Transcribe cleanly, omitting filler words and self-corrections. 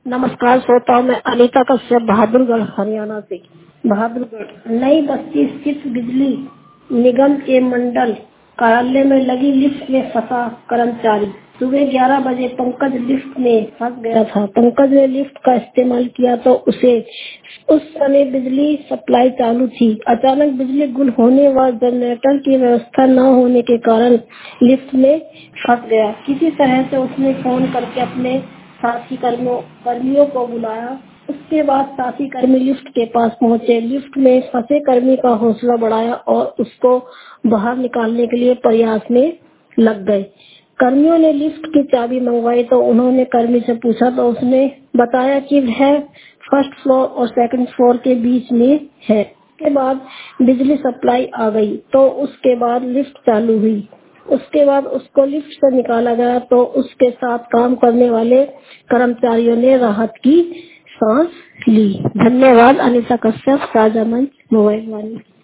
नमस्कार श्रोताओं, मैं अनीता कश्यप बहादुरगढ़ हरियाणा से। बहादुरगढ़ नई बस्ती स्थित बिजली निगम के मंडल कार्यालय में लगी लिफ्ट में फंसा कर्मचारी। सुबह 11 बजे पंकज लिफ्ट में फंस गया था। पंकज ने लिफ्ट का इस्तेमाल किया तो उसे उस समय बिजली सप्लाई चालू थी। अचानक बिजली गुल होने व जनरेटर की व्यवस्था न होने के कारण लिफ्ट में फंस गया। किसी तरह से उसने फोन करके अपने साथी कर्मियों को बुलाया। उसके बाद साथी कर्मी लिफ्ट के पास पहुंचे। लिफ्ट में फंसे कर्मी का हौसला बढ़ाया और उसको बाहर निकालने के लिए प्रयास में लग गए। कर्मियों ने लिफ्ट की चाबी मंगवाई तो उन्होंने कर्मी से पूछा तो उसने बताया कि वह फर्स्ट फ्लोर और सेकंड फ्लोर के बीच में है। उसके बाद बिजली सप्लाई आ गई तो उसके बाद लिफ्ट चालू हुई। उसके बाद उसको लिफ्ट से निकाला गया तो उसके साथ काम करने वाले कर्मचारियों ने राहत की सांस ली। धन्यवाद। अनीता कश्यप, साझा मंच, मोबाइल वाली।